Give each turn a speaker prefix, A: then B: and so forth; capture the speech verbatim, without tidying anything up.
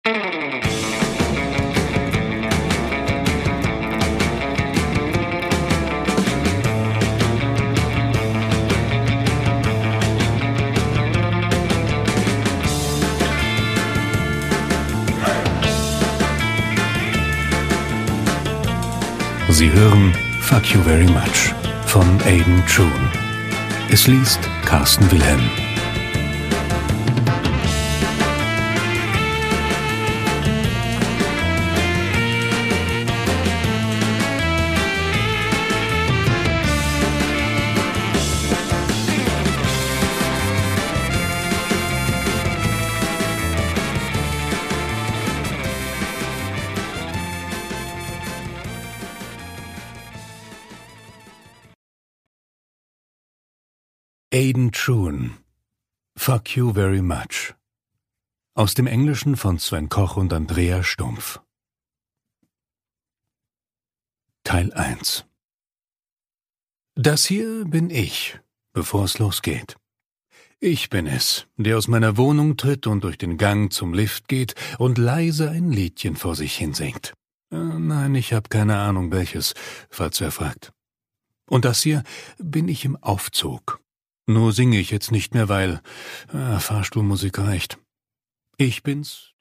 A: Sie hören Fuck You Very Much von Aidan June. Es liest Carsten Wilhelm. Aidan June. Fuck You Very Much. Aus dem Englischen von Sven Koch und Andrea Stumpf. Teil eins. Das hier bin ich, bevor es losgeht. Ich bin es, der aus meiner Wohnung tritt und durch den Gang zum Lift geht und leise ein Liedchen vor sich hinsingt. Äh, nein, ich habe keine Ahnung welches, falls wer fragt. Und das hier bin ich im Aufzug. Nur singe ich jetzt nicht mehr, weil äh, Fahrstuhlmusik reicht. Ich bin's,